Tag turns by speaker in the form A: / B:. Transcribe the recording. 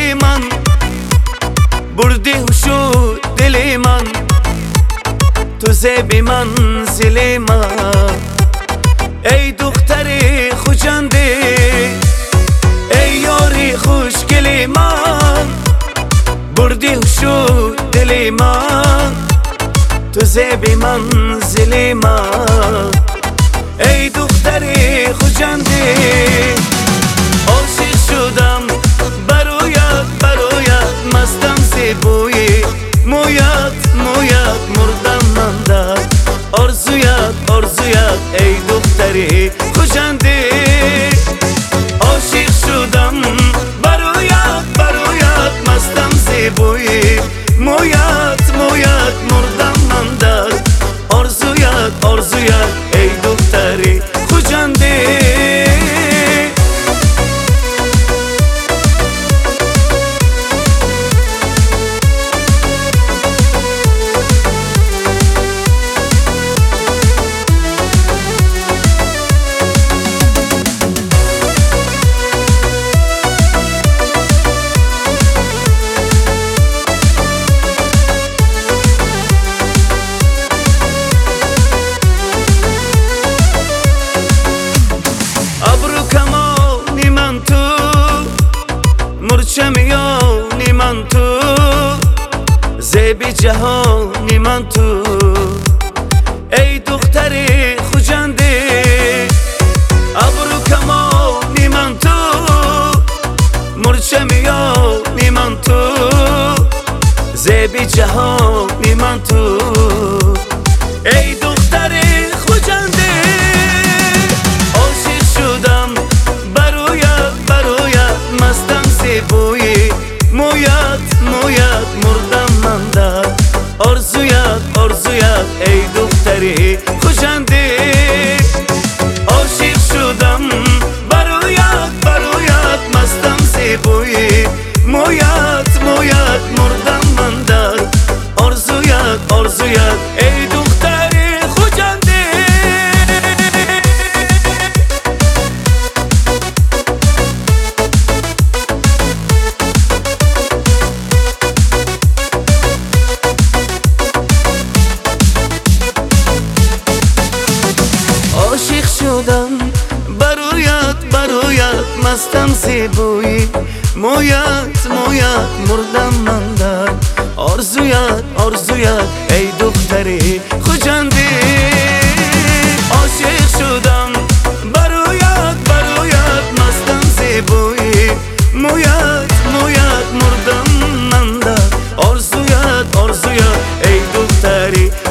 A: من، بردی هوشو دل من، تو زیبی منزل من. ای دختر خوشنده، ای یاری خوشگل من، بردی هوشو دل من، تو زیبی منزل من. ای دختر خوشنده، عاشق شدم برایت برایت، مستم زیبوی مویت مویت، مردم من در آرزویت آرزویت. ای دختر خوشنده، عاشق شدم برایت برایت، مستم زیبوی مویت مویت، مردم من در آرزویت آرزویت. ای دختر خوشنده. مرچمیانی من تو، زیبی جهانی من تو. ای دختر خوشنده، ابرو کمانی من تو، مرچمیانی من تو، زیبی جهانی من تو. ای دختر خوشنده، عاشق شدم برایت برایت، مستم زیبوی مویت مویت، مردم من در آرزویت آرزویت. ای دختر خوشنده، عاشق شدم برایت برایت، مستم زیبوی مویت مویت، مردم من در آرزویت آرزویت. ای دختر خوشنده. عاشق شدم برایت برایت، مستم زیبوی مویت مویت، مردم من در آرزویت آرزویت. ای دختر خوشنده، عاشق شدم برایت برایت، مستم زیبوی مویت مویت، مردم من در آرزویت آرزویت. ای دختر